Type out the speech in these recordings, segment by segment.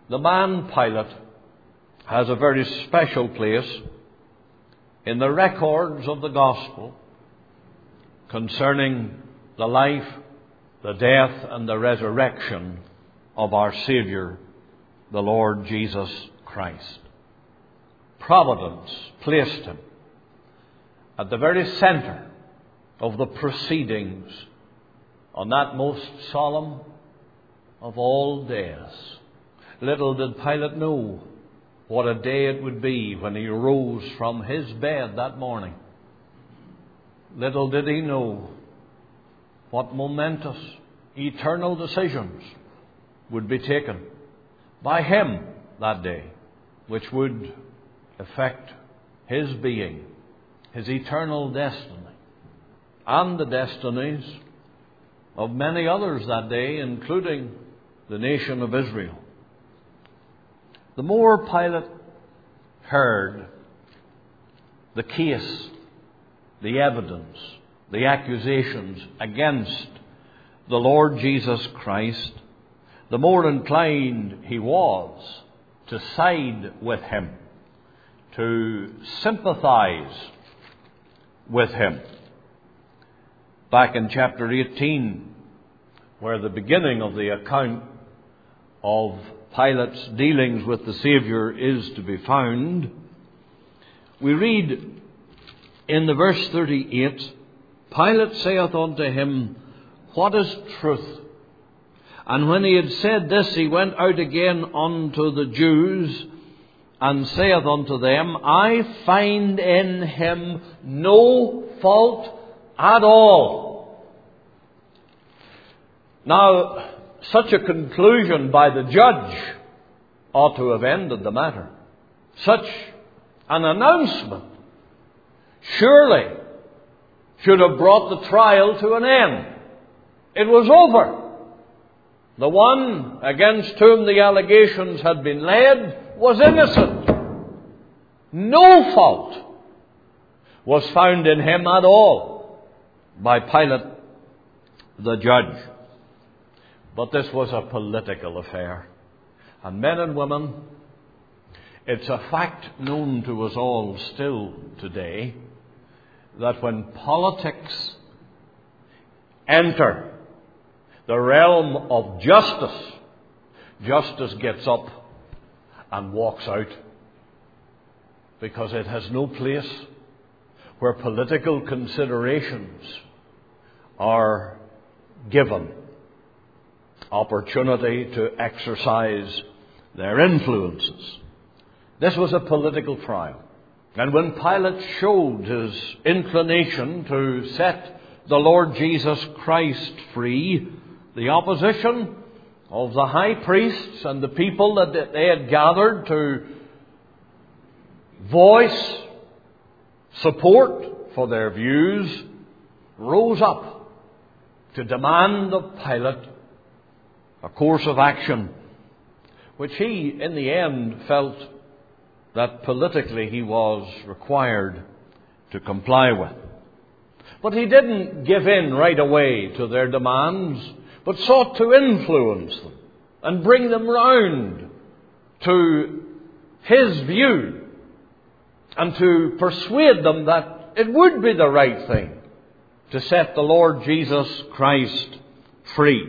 The man Pilate has a very special place in the records of the gospel concerning the life, the death, and the resurrection of our Savior, the Lord Jesus Christ. Providence placed him at the very center of the proceedings on that most solemn of all days. Little did Pilate know what a day it would be when he rose from his bed that morning. Little did he know what momentous, eternal decisions would be taken by him that day, which would affect his being, his eternal destiny, and the destinies of many others that day, including the nation of Israel. The more Pilate heard the case, the evidence, the accusations against the Lord Jesus Christ, the more inclined he was to side with him, to sympathize with him. Back in chapter 18, where the beginning of the account of Pilate's dealings with the Savior is to be found, we read in the verse 38, Pilate saith unto him, What is truth? And when he had said this, he went out again unto the Jews, and saith unto them, I find in him no fault at all. Now, such a conclusion by the judge ought to have ended the matter. Such an announcement surely should have brought the trial to an end. It was over. The one against whom the allegations had been laid was innocent. No fault was found in him at all by Pilate the judge. But this was a political affair. And men and women, it's a fact known to us all still today that when politics enter the realm of justice, justice gets up and walks out, because it has no place where political considerations are given opportunity to exercise their influences. This was a political trial. And when Pilate showed his inclination to set the Lord Jesus Christ free, the opposition of the high priests and the people that they had gathered to voice support for their views rose up to demand of Pilate a course of action which he, in the end, felt that politically he was required to comply with. But he didn't give in right away to their demands, but sought to influence them and bring them round to his view and to persuade them that it would be the right thing to set the Lord Jesus Christ free.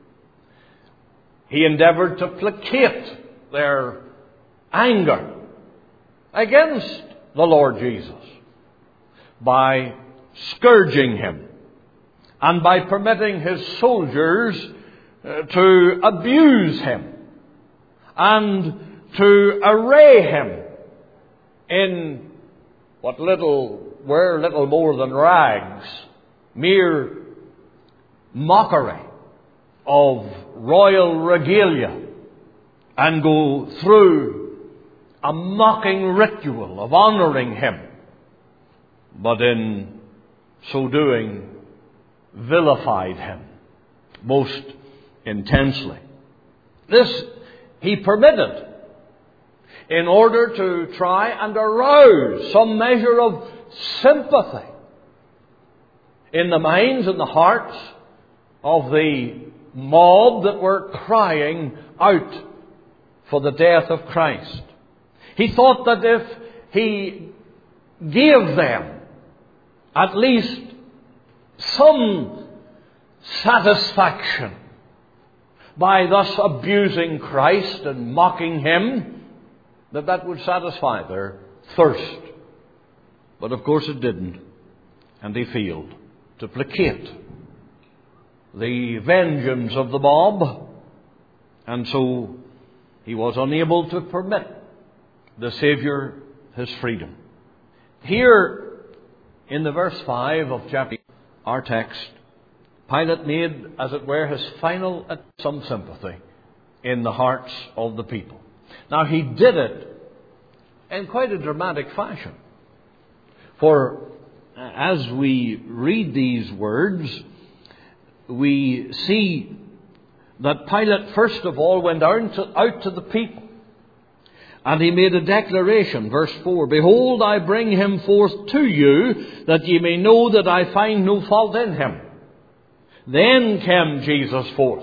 He endeavored to placate their anger against the Lord Jesus by scourging him and by permitting his soldiers to abuse him and to array him in what were little more than rags, mere mockery of royal regalia, and go through a mocking ritual of honouring him, but in so doing vilified him most intensely. This he permitted in order to try and arouse some measure of sympathy in the minds and the hearts of the mob that were crying out for the death of Christ. He thought that if he gave them at least some satisfaction by thus abusing Christ and mocking Him, that would satisfy their thirst. But of course it didn't, and he failed to placate the vengeance of the mob, and so he was unable to permit the Savior his freedom. Here in the verse 5 of chapter our text, Pilate made, as it were, his final some sympathy in the hearts of the people. Now he did it in quite a dramatic fashion. For as we read these words, we see that Pilate first of all went out to the people, and he made a declaration, verse 4, "Behold, I bring him forth to you, that ye may know that I find no fault in him." Then came Jesus forth,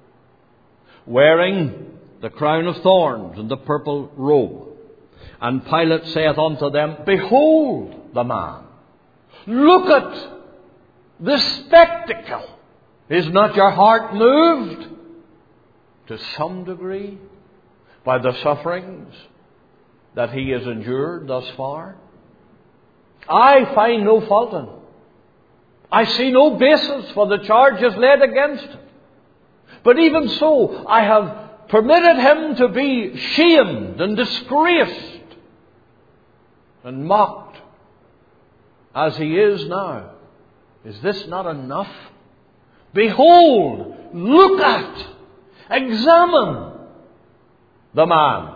wearing the crown of thorns and the purple robe. And Pilate saith unto them, "Behold the man." Look at this spectacle. Is not your heart moved to some degree by the sufferings that he has endured thus far? I find no fault in him. I see no basis for the charges laid against him. But even so, I have permitted him to be shamed and disgraced and mocked as he is now. Is this not enough? Behold, look at, examine the man.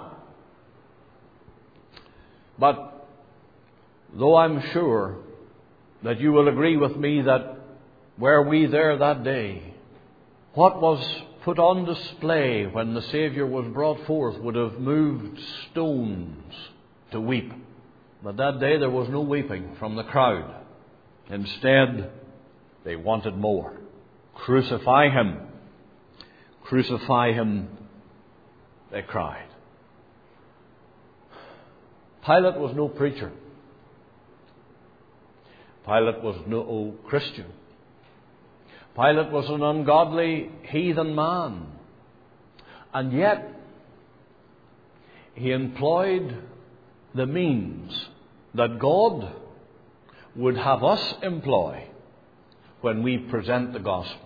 But though I'm sure that you will agree with me that were we there that day, what was put on display when the Savior was brought forth would have moved stones to weep. But that day there was no weeping from the crowd. Instead, they wanted more. Crucify him. Crucify him, they cried. Pilate was no preacher. Pilate was no Christian. Pilate was an ungodly heathen man. And yet, he employed the means that God would have us employ when we present the gospel.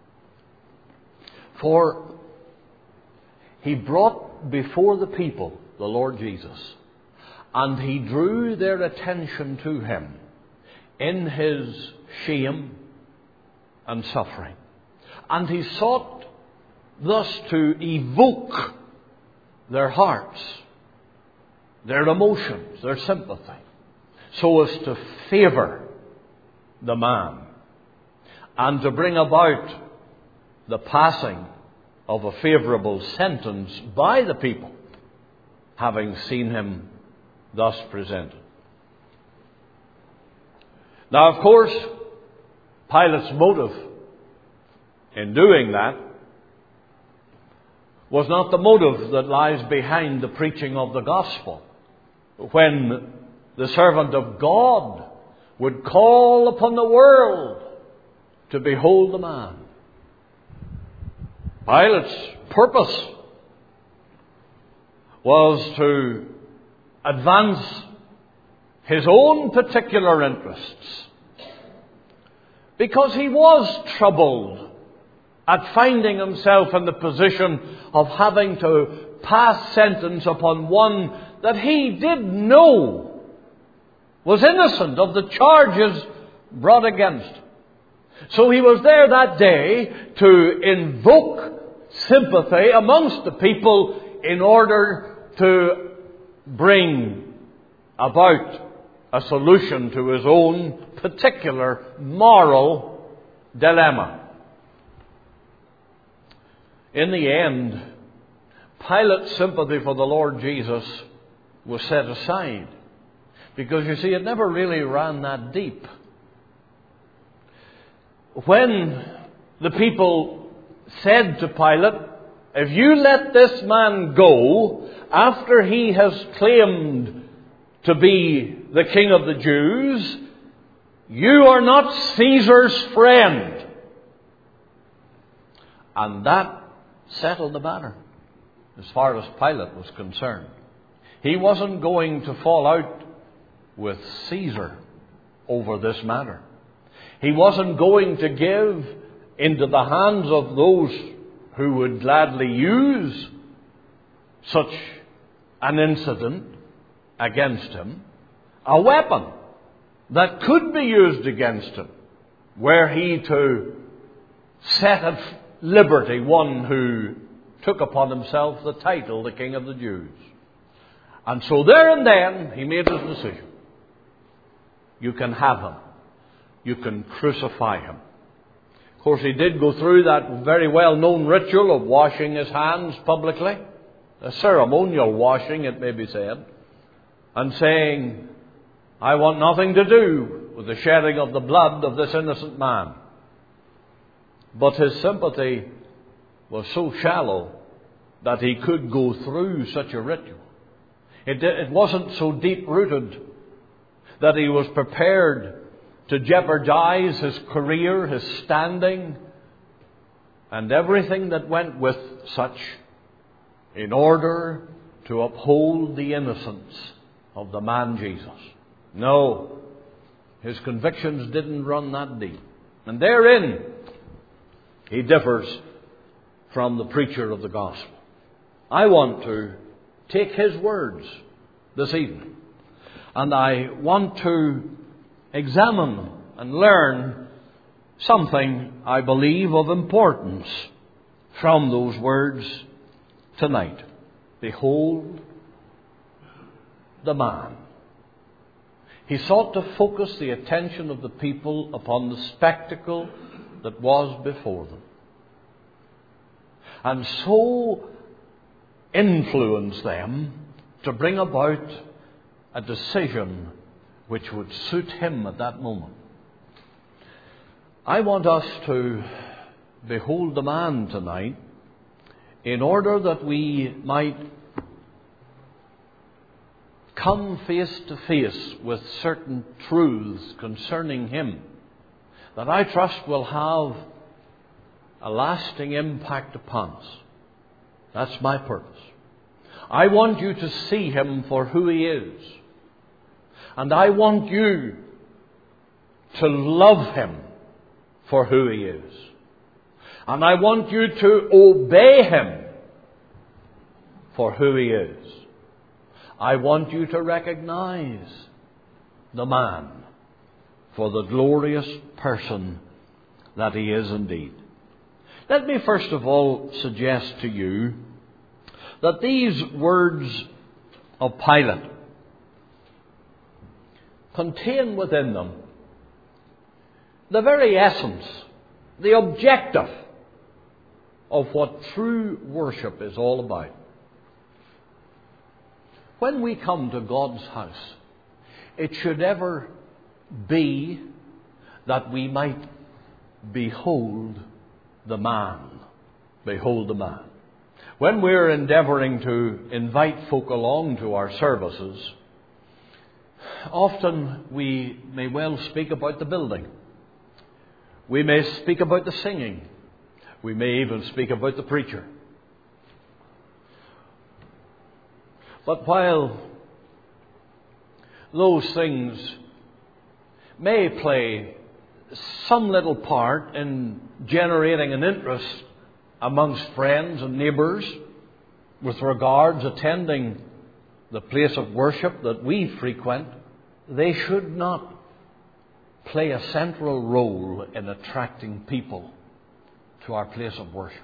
For he brought before the people the Lord Jesus, and he drew their attention to him in his shame and suffering. And he sought thus to evoke their hearts, their emotions, their sympathy, so as to favour the man and to bring about the passing of a favourable sentence by the people, having seen him thus presented. Now, of course, Pilate's motive in doing that was not the motive that lies behind the preaching of the gospel, when the servant of God would call upon the world to behold the man. Pilate's purpose was to advance his own particular interests, because he was troubled at finding himself in the position of having to pass sentence upon one that he did know was innocent of the charges brought against him. So he was there that day to invoke sympathy amongst the people in order to bring about a solution to his own particular moral dilemma. In the end, Pilate's sympathy for the Lord Jesus was set aside, because you see, it never really ran that deep. When the people said to Pilate, if you let this man go after he has claimed to be the King of the Jews, you are not Caesar's friend. And that settled the matter as far as Pilate was concerned. He wasn't going to fall out with Caesar over this matter. He wasn't going to give into the hands of those who would gladly use such an incident against him a weapon that could be used against him, were he to set at liberty one who took upon himself the title, the King of the Jews. And so there and then he made his decision. You can have him. You can crucify him. Of course, he did go through that very well-known ritual of washing his hands publicly, a ceremonial washing, it may be said, and saying, I want nothing to do with the shedding of the blood of this innocent man. But his sympathy was so shallow that he could go through such a ritual. It wasn't so deep-rooted that he was prepared to jeopardize his career, his standing, and everything that went with such in order to uphold the innocence of the man Jesus. No, his convictions didn't run that deep. And therein he differs from the preacher of the gospel. I want to take his words this evening, and I want to examine and learn something, I believe, of importance from those words tonight. Behold the man. He sought to focus the attention of the people upon the spectacle that was before them, and so influence them to bring about a decision which would suit him at that moment. I want us to behold the man tonight in order that we might come face to face with certain truths concerning him that I trust will have a lasting impact upon us. That's my purpose. I want you to see him for who he is. And I want you to love him for who he is. And I want you to obey him for who he is. I want you to recognize the man for the glorious person that he is indeed. Let me first of all suggest to you that these words of Pilate contain within them the very essence, the objective of what true worship is all about. When we come to God's house, it should ever be that we might behold the man. Behold the man. When we're endeavouring to invite folk along to our services, often we may well speak about the building. We may speak about the singing. We may even speak about the preacher. But while those things may play some little part in generating an interest amongst friends and neighbours with regards attending the place of worship that we frequent, they should not play a central role in attracting people to our place of worship.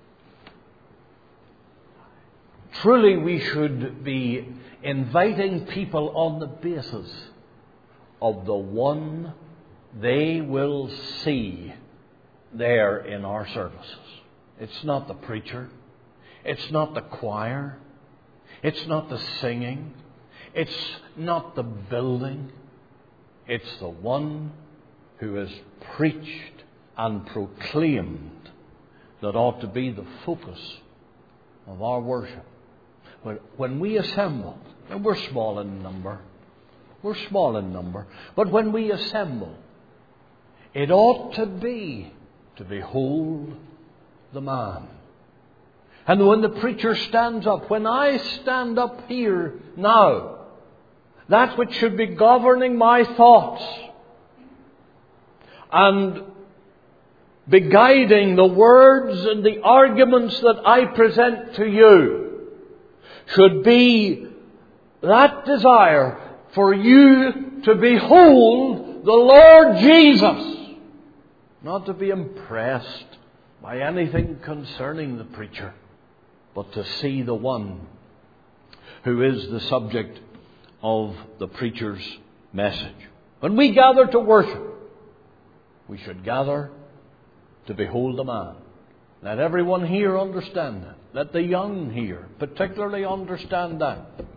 Truly, we should be inviting people on the basis of the one they will see there in our services. It's not the preacher. It's not the choir. It's not the singing. It's not the building. It's the one who is preached and proclaimed that ought to be the focus of our worship. But when we assemble, and we're small in number, but when we assemble, it ought to be to behold the man. And when the preacher stands up, when I stand up here now, that which should be governing my thoughts and be guiding the words and the arguments that I present to you should be that desire for you to behold the Lord Jesus, not to be impressed by anything concerning the preacher, but to see the one who is the subject of the preacher's message. When we gather to worship, we should gather to behold the man. Let everyone here understand that. Let the young here particularly understand that.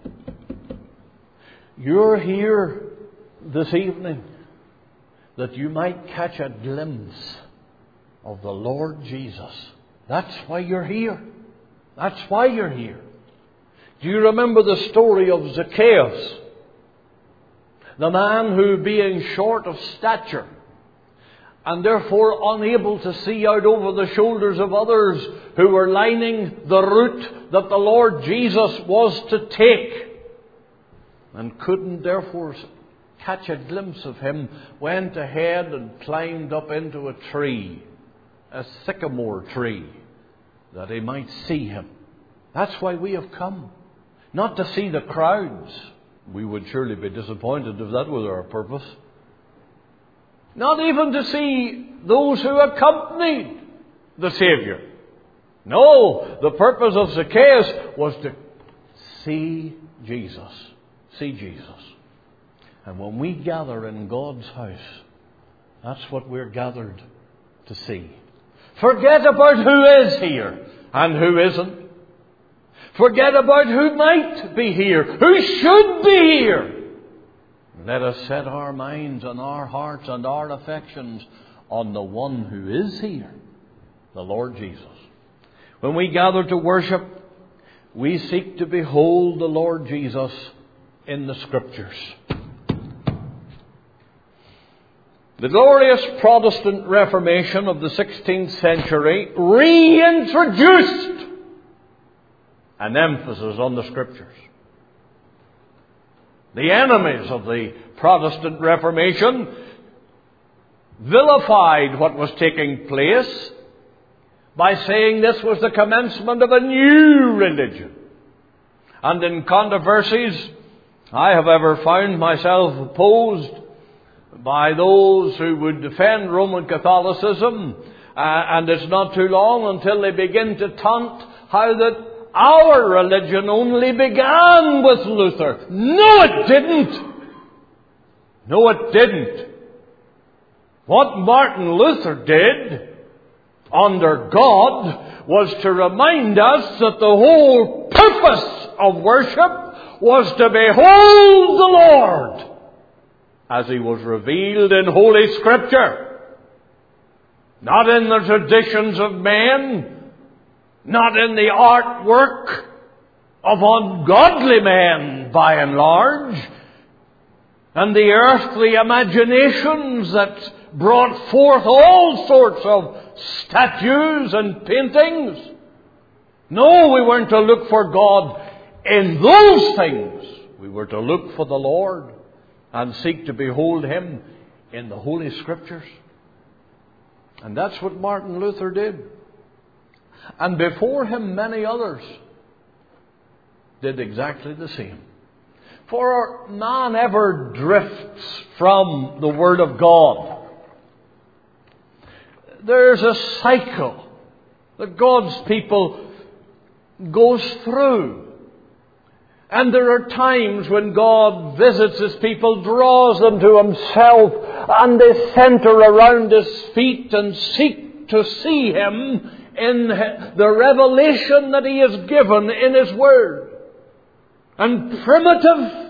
You're here this evening that you might catch a glimpse of the Lord Jesus. That's why you're here. That's why you're here. Do you remember the story of Zacchaeus? The man who, being short of stature, and therefore unable to see out over the shoulders of others who were lining the route that the Lord Jesus was to take, and couldn't therefore catch a glimpse of him, went ahead and climbed up into a tree, a sycamore tree, that he might see him. That's why we have come. Not to see the crowds. We would surely be disappointed if that was our purpose. Not even to see those who accompanied the Savior. No, the purpose of Zacchaeus was to see Jesus. See Jesus. And when we gather in God's house, that's what we're gathered to see. Forget about who is here and who isn't. Forget about who might be here, who should be here. Let us set our minds and our hearts and our affections on the one who is here, the Lord Jesus. When we gather to worship, we seek to behold the Lord Jesus in the Scriptures. The glorious Protestant Reformation of the 16th century reintroduced an emphasis on the Scriptures. The enemies of the Protestant Reformation vilified what was taking place by saying this was the commencement of a new religion. And in controversies, I have ever found myself opposed by those who would defend Roman Catholicism, and it's not too long until they begin to taunt how that our religion only began with Luther. No, it didn't. No, it didn't. What Martin Luther did under God was to remind us that the whole purpose of worship was to behold the Lord as He was revealed in Holy Scripture. Not in the traditions of men, not in the artwork of ungodly men by and large, and the earthly imaginations that brought forth all sorts of statues and paintings. No, we weren't to look for God in those things. We were to look for the Lord and seek to behold Him in the Holy Scriptures. And that's what Martin Luther did. And before him, many others did exactly the same. For man ever drifts from the Word of God. There's a cycle that God's people goes through. And there are times when God visits His people, draws them to Himself, and they center around His feet and seek to see Him in the revelation that He has given in His Word. And primitive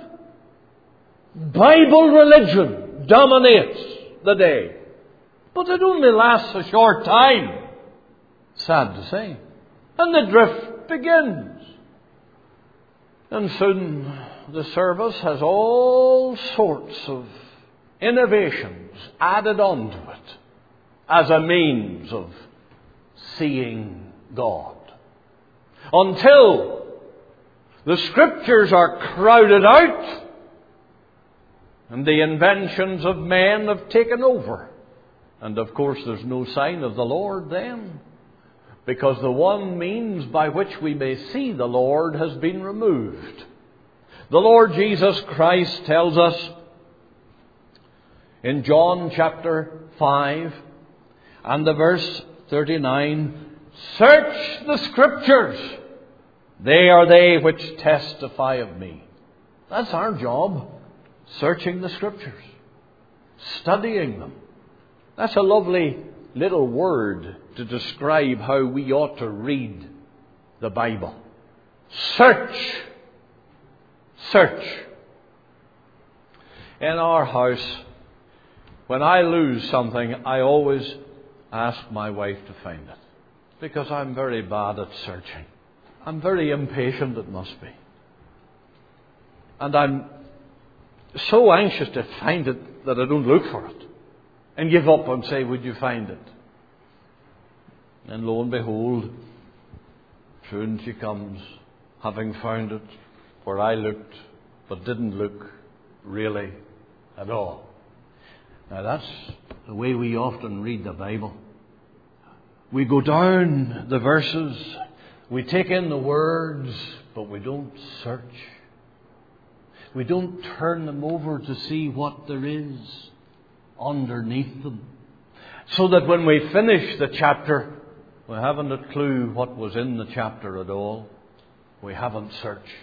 Bible religion dominates the day. But it only lasts a short time, sad to say. And they drift It begins. And soon the service has all sorts of innovations added onto it as a means of seeing God. Until the Scriptures are crowded out and the inventions of men have taken over. And of course there's no sign of the Lord then, because the one means by which we may see the Lord has been removed. The Lord Jesus Christ tells us in John chapter 5 and the verse 39, "Search the Scriptures, they are they which testify of me." That's our job, searching the Scriptures, studying them. That's a lovely little word to describe how we ought to read the Bible. Search. Search. In our house, when I lose something, I always ask my wife to find it, because I'm very bad at searching. I'm very impatient, it must be. And I'm so anxious to find it that I don't look for it and give up and say, "Would you find it?" And lo and behold, soon she comes, having found it where I looked, but didn't look really at all. Now that's the way we often read the Bible. We go down the verses, we take in the words, but we don't search. We don't turn them over to see what there is underneath them, so that when we finish the chapter, we haven't a clue what was in the chapter at all. We haven't searched.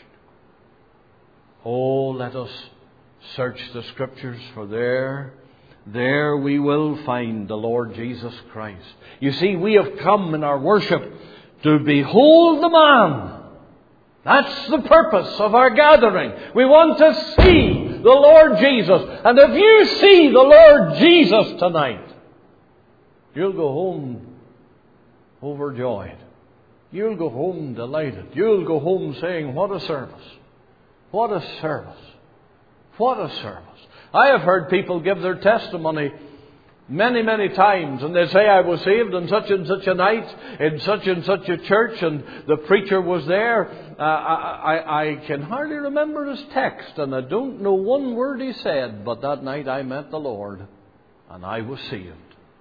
Oh, let us search the Scriptures, for there we will find the Lord Jesus Christ. You see, we have come in our worship to behold the man. That's the purpose of our gathering. We want to see the Lord Jesus. And if you see the Lord Jesus tonight, you'll go home overjoyed. You'll go home delighted. You'll go home saying, "What a service! What a service! What a service!" I have heard people give their testimony many, many times, and they say, "I was saved on such and such a night in such and such a church, and the preacher was there. I can hardly remember his text, and I don't know one word he said, but that night I met the Lord, and I was saved."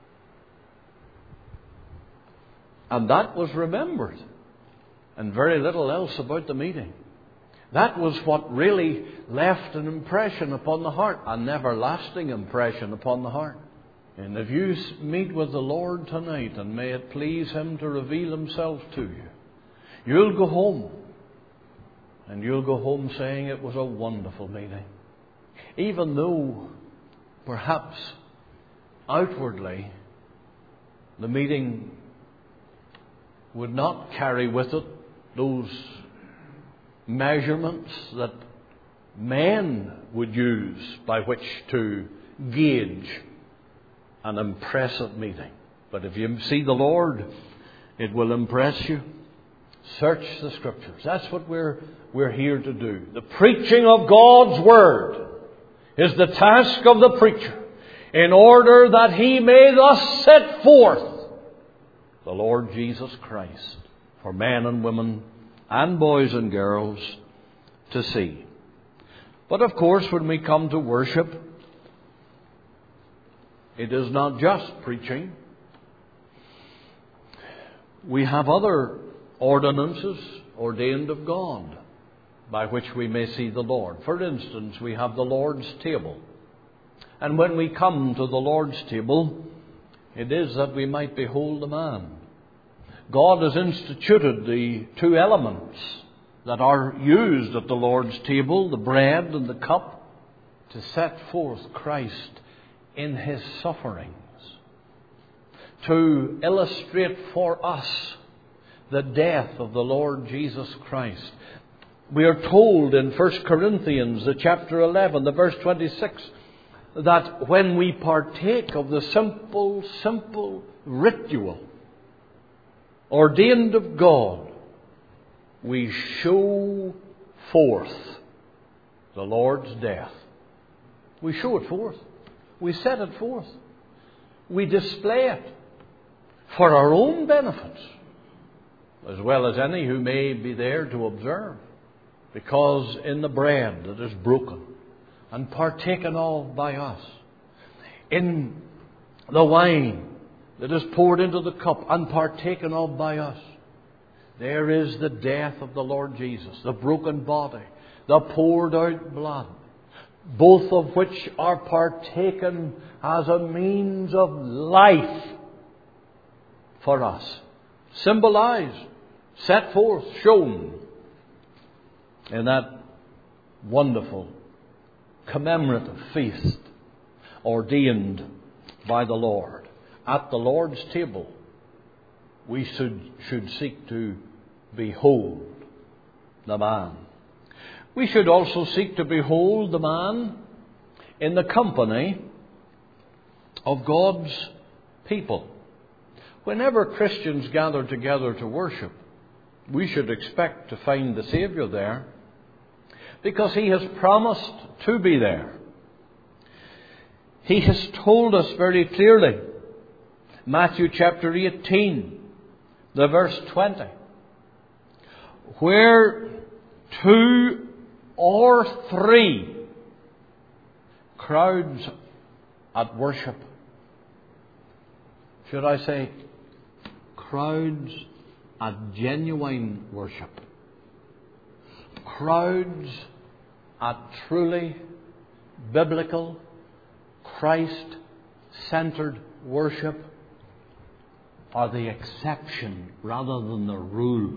And that was remembered, and very little else about the meeting. That was what really left an impression upon the heart, an everlasting impression upon the heart. And if you meet with the Lord tonight, and may it please Him to reveal Himself to you, you'll go home. And you'll go home saying it was a wonderful meeting. Even though perhaps outwardly the meeting would not carry with it those measurements that men would use by which to gauge an impressive meeting. But if you see the Lord, it will impress you. Search the Scriptures. That's what we're here to do. The preaching of God's Word is the task of the preacher, in order that he may thus set forth the Lord Jesus Christ for men and women and boys and girls to see. But of course, when we come to worship, it is not just preaching. We have other ordinances ordained of God by which we may see the Lord. For instance, we have the Lord's table. And when we come to the Lord's table, it is that we might behold the man. God has instituted the two elements that are used at the Lord's table, the bread and the cup, to set forth Christ in His sufferings, to illustrate for us the death of the Lord Jesus Christ. We are told in 1 Corinthians, the chapter 11, the verse 26, that when we partake of the simple ritual ordained of God we show forth the Lord's death. We show it forth. We set it forth. We display it for our own benefit, as well as any who may be there to observe. Because in the bread that is broken and partaken of by us, in the wine that is poured into the cup and partaken of by us, there is the death of the Lord Jesus, the broken body, the poured out blood, both of which are partaken as a means of life for us. Symbolized, set forth, shown in that wonderful commemorative feast ordained by the Lord. At the Lord's table, we should seek to behold the man. We should also seek to behold the man in the company of God's people. Whenever Christians gather together to worship, we should expect to find the Saviour there, because He has promised to be there. He has told us very clearly, Matthew chapter 18, the verse 20, where 2 or 3 crowds at worship, should I say, crowds at genuine worship, crowds at truly biblical, Christ-centered worship, are the exception rather than the rule.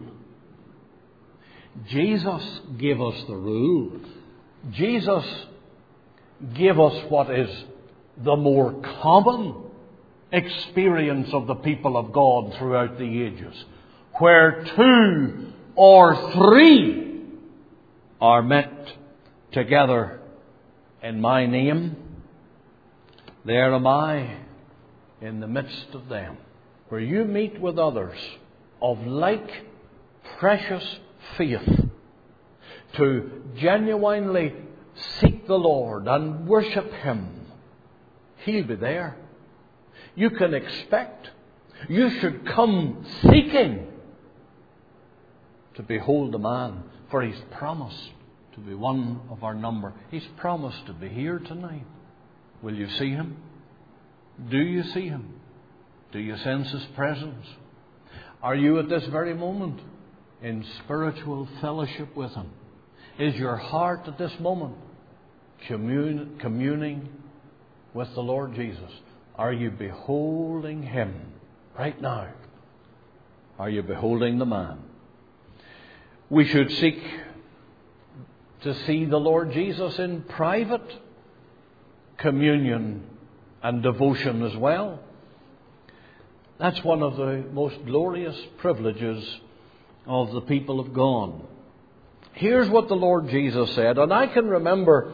Jesus gave us the rule. Jesus gave us what is the more common experience of the people of God throughout the ages, where 2 or 3 are met together in my name, there am I in the midst of them. Where you meet with others of like precious faith to genuinely seek the Lord and worship Him, He'll be there. You can expect, you should come seeking to behold the man, for He's promised to be one of our number. He's promised to be here tonight. Will you see Him? Do you see Him? Do you sense His presence? Are you at this very moment in spiritual fellowship with Him? Is your heart at this moment communing with the Lord Jesus? Are you beholding Him right now? Are you beholding the man? We should seek to see the Lord Jesus in private communion and devotion as well. That's one of the most glorious privileges of the people of God. Here's what the Lord Jesus said, and I can remember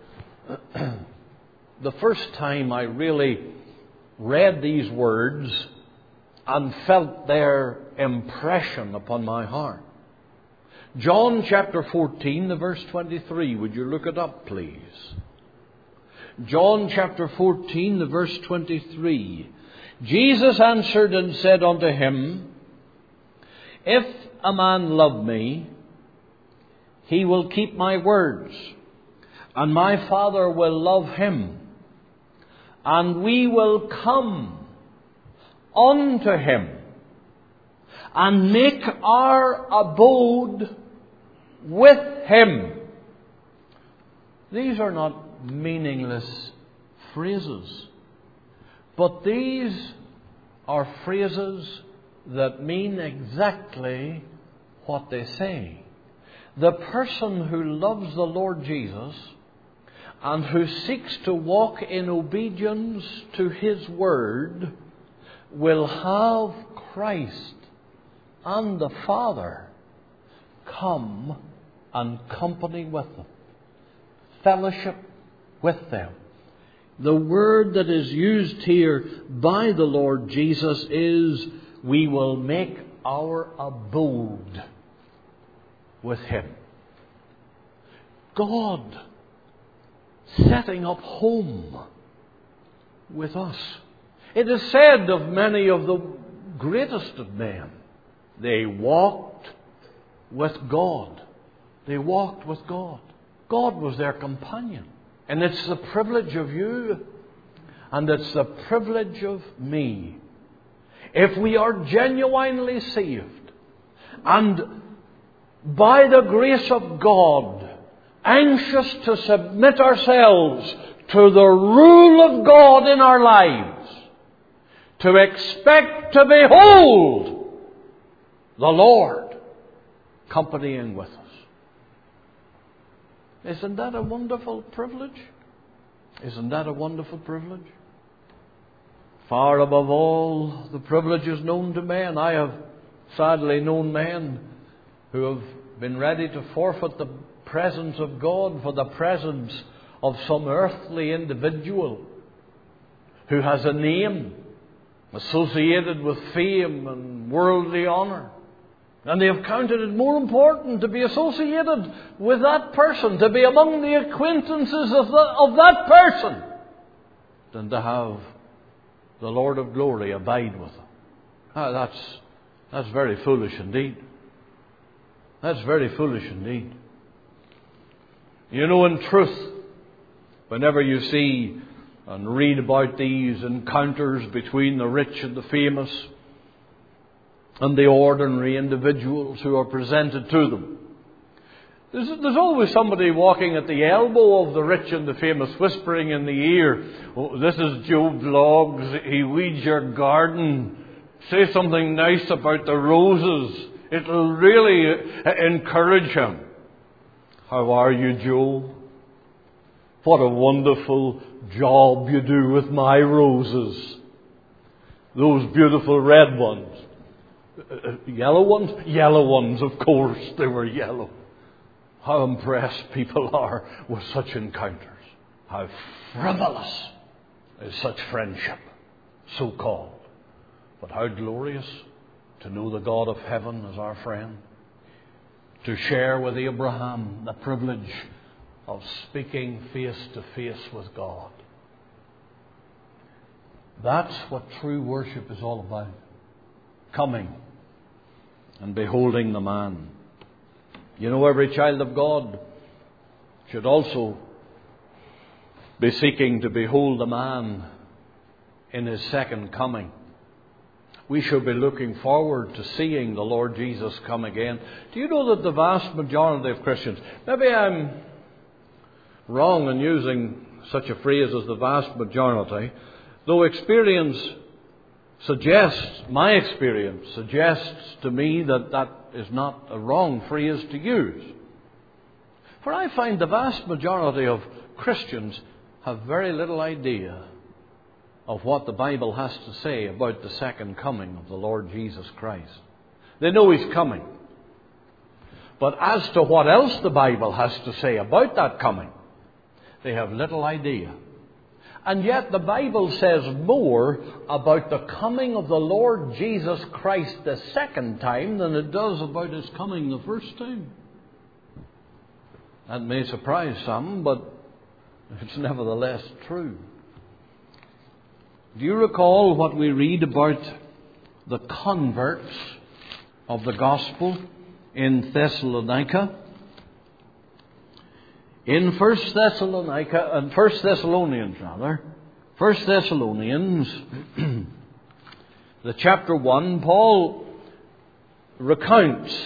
the first time I really read these words and felt their impression upon my heart. John chapter 14, the verse 23. Would you look it up, please? John chapter 14, the verse 23. Jesus answered and said unto him, If a man love me, he will keep my words, and my Father will love him, and we will come unto him, and make our abode with him. These are not meaningless phrases, but these are phrases that mean exactly what they say. The person who loves the Lord Jesus and who seeks to walk in obedience to His Word will have Christ and the Father come and company with them, fellowship with them. The word that is used here by the Lord Jesus is, we will make our abode with Him. God setting up home with us. It is said of many of the greatest of men, they walked with God. They walked with God. God was their companion. And it's the privilege of you, and it's the privilege of me, if we are genuinely saved, and by the grace of God, anxious to submit ourselves to the rule of God in our lives, to expect to behold the Lord accompanying with us. Isn't that a wonderful privilege? Isn't that a wonderful privilege? Far above all the privileges known to men, I have sadly known men who have been ready to forfeit the presence of God for the presence of some earthly individual who has a name associated with fame and worldly honour. And they have counted it more important to be associated with that person, to be among the acquaintances of that person, than to have the Lord of glory abide with them. That's very foolish indeed. That's very foolish indeed. You know, in truth, whenever you see and read about these encounters between the rich and the famous and the ordinary individuals who are presented to them, there's always somebody walking at the elbow of the rich and the famous, whispering in the ear, "Oh, this is Joe Bloggs. He weeds your garden. Say something nice about the roses. It'll really encourage him. How are you, Joe? What a wonderful job you do with my roses. Those beautiful red ones. Yellow ones? Yellow ones, of course. They were yellow." How impressed people are with such encounters. How frivolous is such friendship, so called. But how glorious to know the God of heaven as our friend. To share with Abraham the privilege of speaking face to face with God. That's what true worship is all about. Coming and beholding the man. You know, every child of God should also be seeking to behold the man in His second coming. We should be looking forward to seeing the Lord Jesus come again. Do you know that the vast majority of Christians, maybe I'm wrong in using such a phrase as the vast majority, though my experience suggests to me that that is not a wrong phrase to use. For I find the vast majority of Christians have very little idea of what the Bible has to say about the second coming of the Lord Jesus Christ. They know He's coming. But as to what else the Bible has to say about that coming, they have little idea. And yet the Bible says more about the coming of the Lord Jesus Christ the second time than it does about His coming the first time. That may surprise some, but it's nevertheless true. Do you recall what we read about the converts of the gospel in Thessalonica? In 1 Thessalonians, the chapter 1, Paul recounts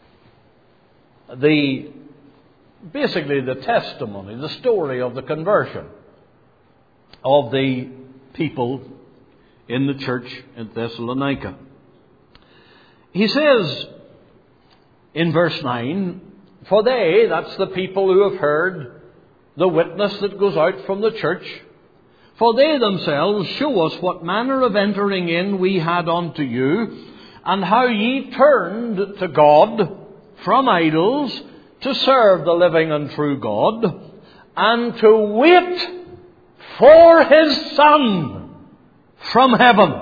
basically the testimony, the story of the conversion of the people in the church in Thessalonica. He says in verse 9, "For they," that's the people who have heard the witness that goes out from the church, "for they themselves show us what manner of entering in we had unto you, and how ye turned to God from idols to serve the living and true God, and to wait for His Son from heaven."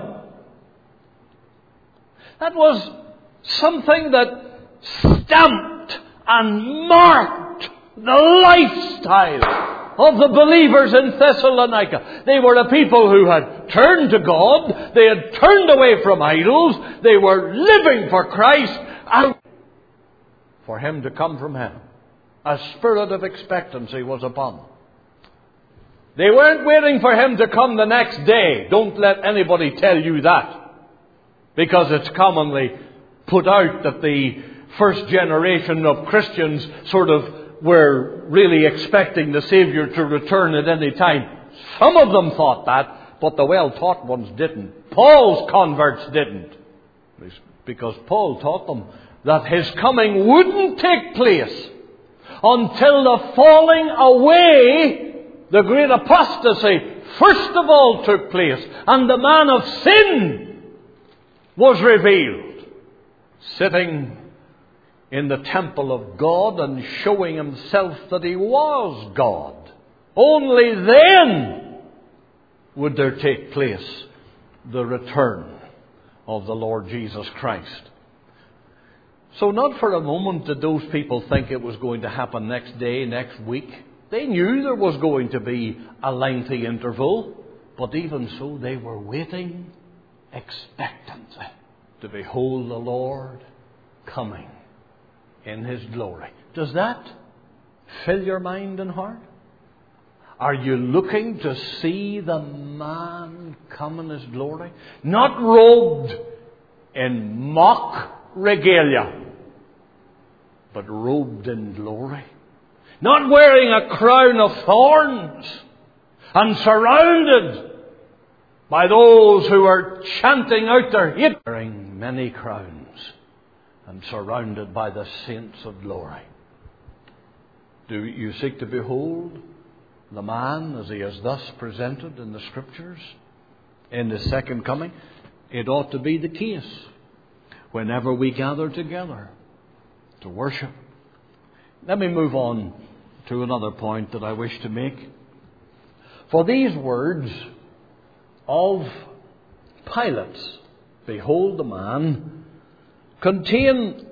That was something that stamped and marked the lifestyle of the believers in Thessalonica. They were a people who had turned to God. They had turned away from idols. They were living for Christ and for Him to come from heaven. A spirit of expectancy was upon them. They weren't waiting for Him to come the next day. Don't let anybody tell you that. Because it's commonly put out that the first generation of Christians sort of were really expecting the Savior to return at any time. Some of them thought that, but the well-taught ones didn't. Paul's converts didn't. Because Paul taught them that His coming wouldn't take place until the falling away, the great apostasy, first of all took place, and the man of sin was revealed, sitting in the temple of God and showing Himself that He was God. Only then would there take place the return of the Lord Jesus Christ. So not for a moment did those people think it was going to happen next day, next week. They knew there was going to be a lengthy interval, but even so they were waiting expectantly to behold the Lord coming in His glory. Does that fill your mind and heart? Are you looking to see the man come in His glory? Not robed in mock regalia, but robed in glory. Not wearing a crown of thorns and surrounded by those who are chanting out their hate, wearing many crowns and surrounded by the saints of glory. Do you seek to behold the man as He is thus presented in the Scriptures in His second coming? It ought to be the case whenever we gather together to worship. Let me move on to another point that I wish to make. For these words of Pilate's, behold the man, contain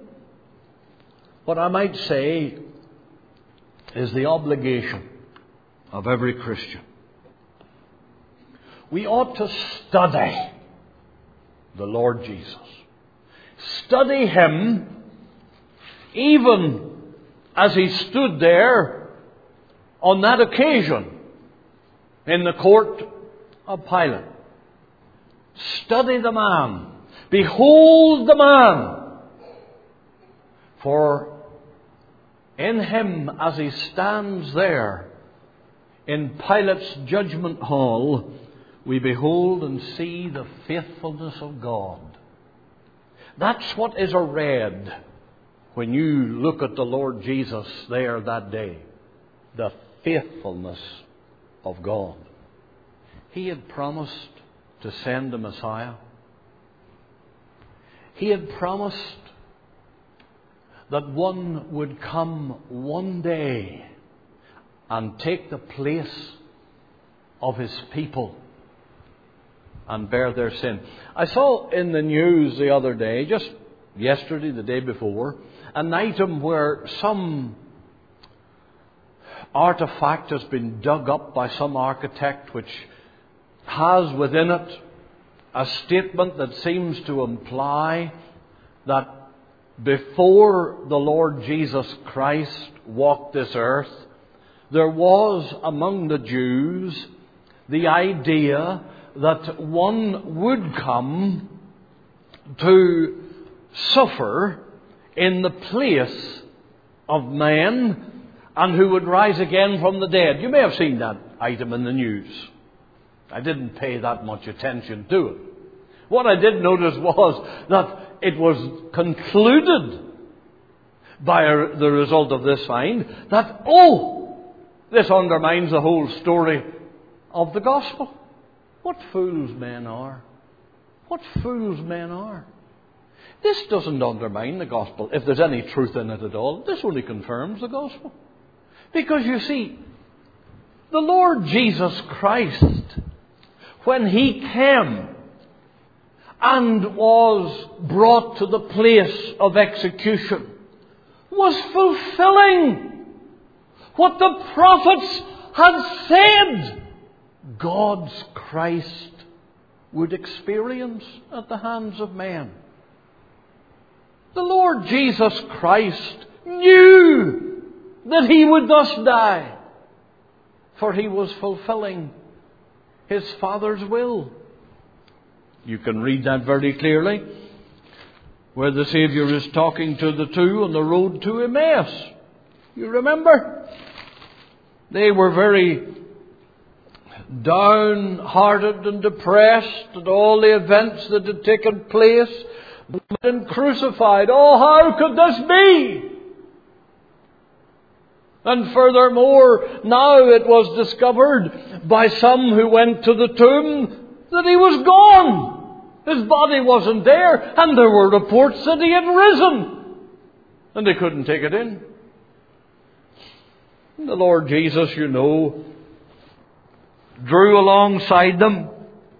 what I might say is the obligation of every Christian. We ought to study the Lord Jesus. Study Him even as He stood there on that occasion in the court of Pilate. Study the man. Behold the man. For in Him, as He stands there in Pilate's judgment hall, we behold and see the faithfulness of God. That's what is read when you look at the Lord Jesus there that day. The faithfulness of God. He had promised to send a Messiah. He had promised that one would come one day and take the place of His people and bear their sin. I saw in the news the other day, just yesterday, the day before, an item where some artifact has been dug up by some architect which has within it a statement that seems to imply that before the Lord Jesus Christ walked this earth, there was among the Jews the idea that one would come to suffer in the place of man and who would rise again from the dead. You may have seen that item in the news. I didn't pay that much attention to it. What I did notice was that it was concluded by the result of this find that, this undermines the whole story of the gospel. What fools men are. What fools men are. This doesn't undermine the gospel, if there's any truth in it at all. This only confirms the gospel. Because you see, the Lord Jesus Christ, when He came and was brought to the place of execution was fulfilling what the prophets had said God's Christ would experience at the hands of men. The Lord Jesus Christ knew that He would thus die, for He was fulfilling His Father's will. You can read that very clearly where the Saviour is talking to the two on the road to Emmaus. You remember? They were very downhearted and depressed at all the events that had taken place, and crucified. Oh, how could this be? And furthermore, now it was discovered by some who went to the tomb that He was gone. His body wasn't there, and there were reports that He had risen. And they couldn't take it in. The Lord Jesus, you know, drew alongside them.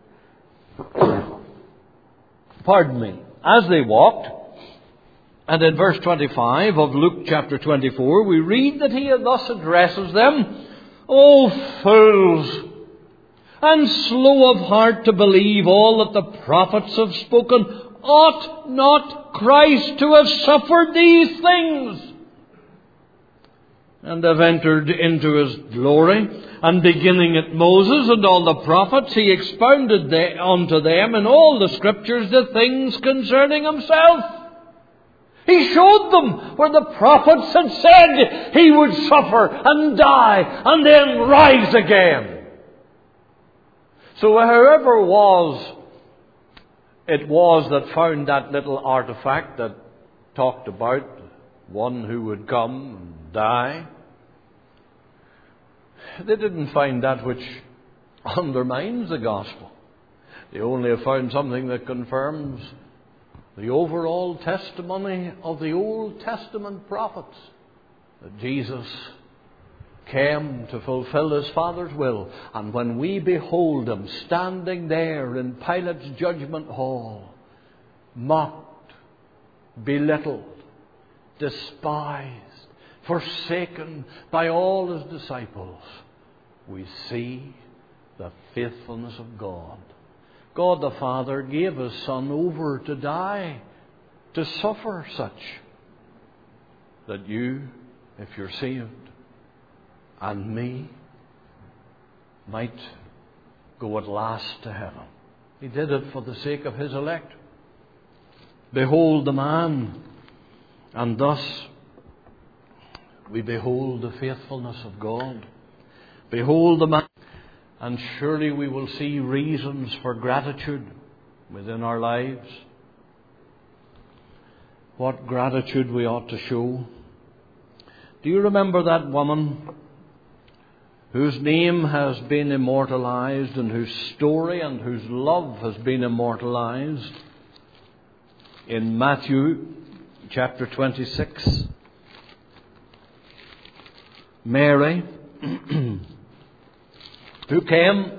Pardon me. As they walked, and in verse 25 of Luke chapter 24, we read that He thus addresses them, "O fools, and slow of heart to believe all that the prophets have spoken, ought not Christ to have suffered these things, and have entered into His glory?" And beginning at Moses and all the prophets, He expounded unto them in all the Scriptures the things concerning Himself. He showed them where the prophets had said He would suffer and die and then rise again. So whoever it was that found that little artifact that talked about one who would come and die, they didn't find that which undermines the gospel. They only have found something that confirms the overall testimony of the Old Testament prophets, that Jesus came to fulfill His Father's will. And when we behold Him standing there in Pilate's judgment hall, mocked, belittled, despised, forsaken by all His disciples, we see the faithfulness of God. God the Father gave His Son over to die, to suffer such, that you, if you're saved, and me, might go at last to heaven. He did it for the sake of His elect. Behold the man, and thus we behold the faithfulness of God. Behold the man, and surely we will see reasons for gratitude within our lives. What gratitude we ought to show. Do you remember that woman whose name has been immortalized, and whose story and whose love has been immortalized in Matthew chapter 26? Mary, who came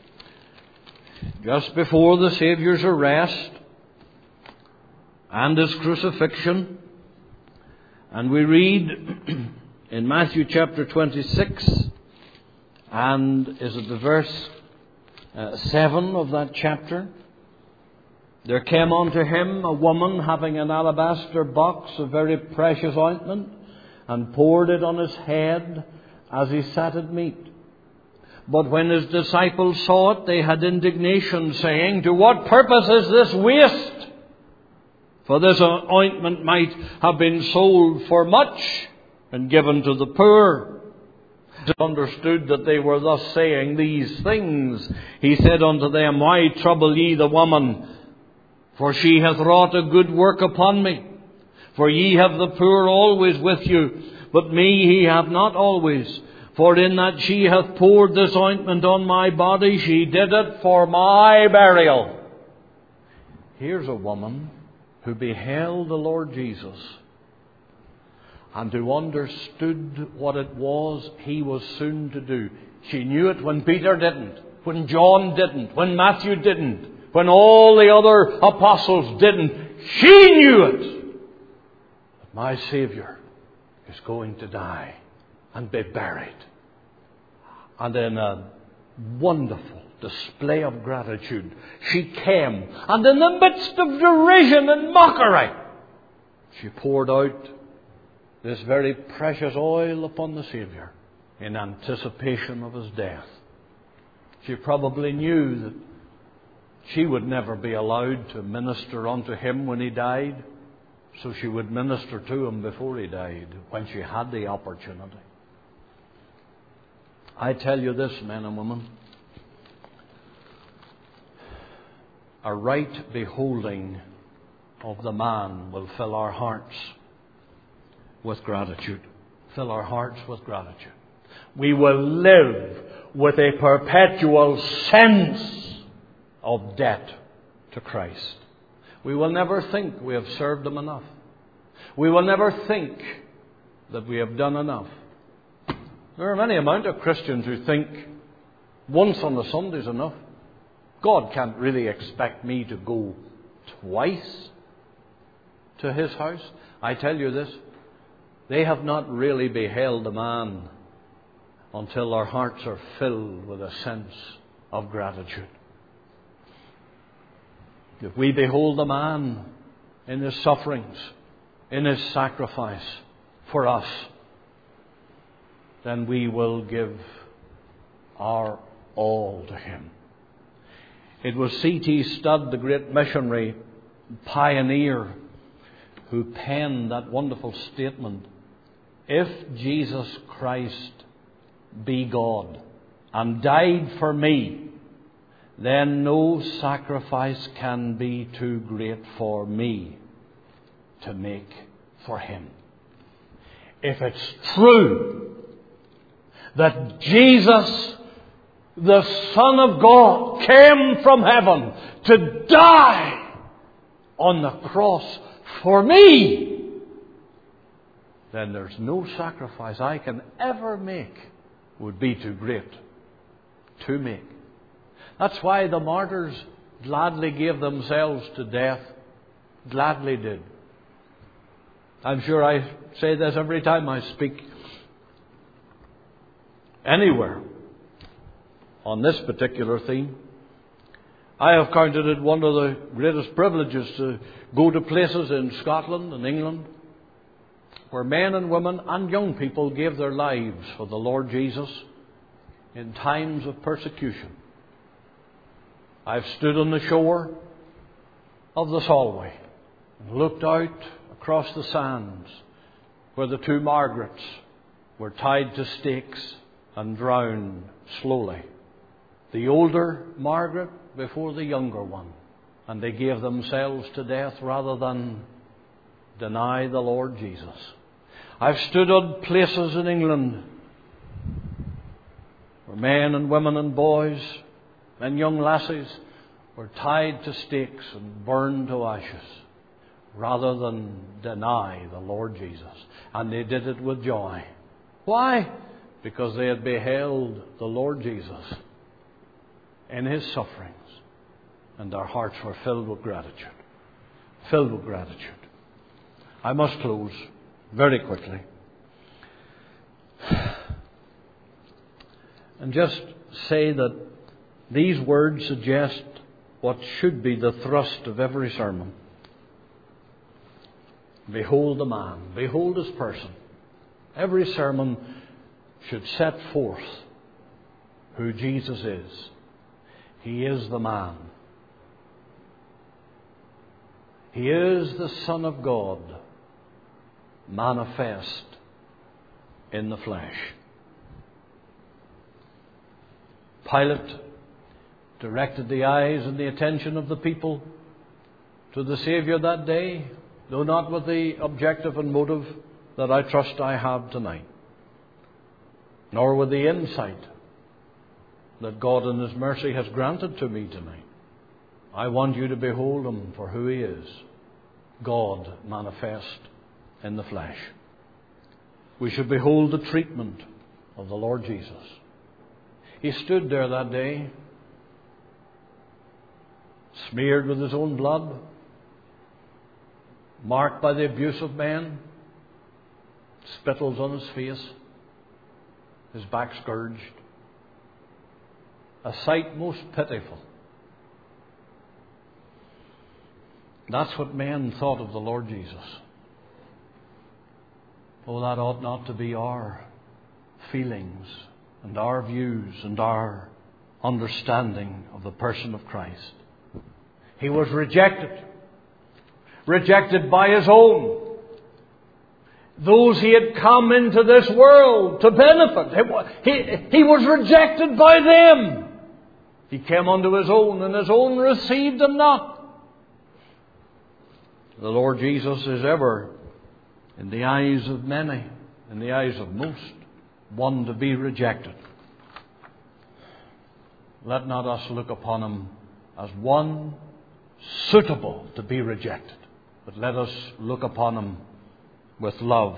just before the Saviour's arrest and His crucifixion. And we read in Matthew chapter 26, and is it the verse 7 of that chapter? There came unto Him a woman having an alabaster box of very precious ointment, and poured it on His head as He sat at meat. But when His disciples saw it, they had indignation, saying, "To what purpose is this waste? For this ointment might have been sold for much and given to the poor." They understood that they were thus saying these things. He said unto them, "Why trouble ye the woman? For she hath wrought a good work upon me. For ye have the poor always with you, but me ye have not always. For in that she hath poured this ointment on my body, she did it for my burial." Here's a woman who beheld the Lord Jesus and who understood what it was He was soon to do. She knew it when Peter didn't, when John didn't, when Matthew didn't, when all the other apostles didn't. She knew it. My Saviour is going to die and be buried. And in a wonderful display of gratitude, she came, and in the midst of derision and mockery, she poured out this very precious oil upon the Saviour in anticipation of His death. She probably knew that she would never be allowed to minister unto Him when He died, so she would minister to Him before He died, when she had the opportunity. I tell you this, men and women, a right beholding of the man will fill our hearts with gratitude. Fill our hearts with gratitude. We will live with a perpetual sense of debt to Christ. We will never think we have served Him enough. We will never think that we have done enough. There are many amount of Christians who think once on a Sunday is enough. God can't really expect me to go twice to His house. I tell you this, they have not really beheld a man until their hearts are filled with a sense of gratitude. If we behold the man in His sufferings, in His sacrifice for us, then we will give our all to Him. It was C.T. Studd, the great missionary pioneer, who penned that wonderful statement, "If Jesus Christ be God and died for me, then no sacrifice can be too great for me to make for Him." If it's true that Jesus, the Son of God, came from heaven to die on the cross for me, then there's no sacrifice I can ever make would be too great to make. That's why the martyrs gladly gave themselves to death. Gladly did. I'm sure I say this every time I speak anywhere on this particular theme. I have counted it one of the greatest privileges to go to places in Scotland and England where men and women and young people gave their lives for the Lord Jesus in times of persecution. I've stood on the shore of the Solway and looked out across the sands where the two Margarets were tied to stakes and drowned slowly. The older Margaret before the younger one. And they gave themselves to death rather than deny the Lord Jesus. I've stood on places in England where men and women and boys and young lassies were tied to stakes and burned to ashes rather than deny the Lord Jesus. And they did it with joy. Why? Because they had beheld the Lord Jesus in His sufferings, and their hearts were filled with gratitude. Filled with gratitude. I must close very quickly and just say that these words suggest what should be the thrust of every sermon. Behold the man. Behold His person. Every sermon should set forth who Jesus is. He is the man. He is the Son of God, manifest in the flesh. Pilate directed the eyes and the attention of the people to the Saviour that day, though not with the objective and motive that I trust I have tonight, nor with the insight that God in His mercy has granted to me tonight. I want you to behold Him for who He is, God manifest in the flesh. We should behold the treatment of the Lord Jesus. He stood there that day, smeared with His own blood, marked by the abuse of men, spittles on his face, his back scourged. A sight most pitiful. That's what men thought of the Lord Jesus. Oh, that ought not to be our feelings and our views and our understanding of the person of Christ. He was rejected. Rejected by his own. Those he had come into this world to benefit. He was rejected by them. He came unto his own, and his own received him not. The Lord Jesus is ever, in the eyes of many, in the eyes of most, one to be rejected. Let not us look upon him as one suitable to be rejected, but let us look upon him with love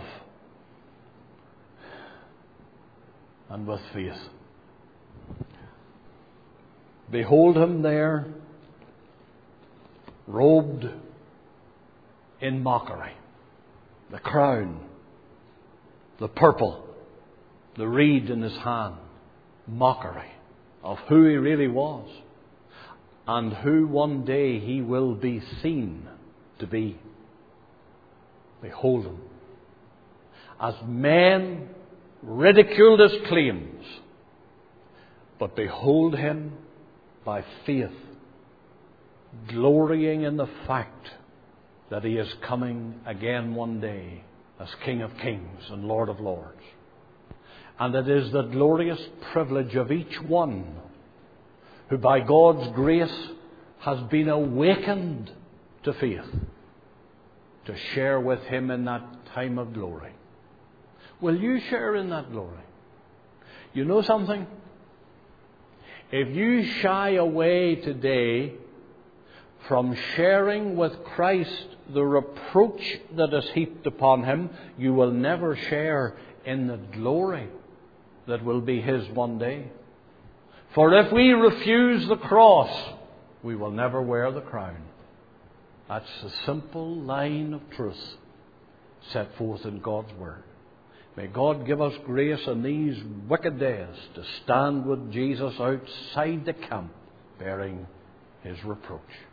and with faith. Behold him there, robed in mockery. The crown, the purple, the reed in his hand. Mockery of who he really was and who one day he will be seen to be. Behold him. As men ridiculed his claims, but behold him by faith, glorying in the fact that he is coming again one day as King of Kings and Lord of Lords. And it is the glorious privilege of each one who by God's grace has been awakened to faith, to share with him in that time of glory. Will you share in that glory? You know something? If you shy away today from sharing with Christ the reproach that is heaped upon him, you will never share in the glory that will be his one day. For if we refuse the cross, we will never wear the crown. That's the simple line of truth set forth in God's Word. May God give us grace in these wicked days to stand with Jesus outside the camp bearing his reproach.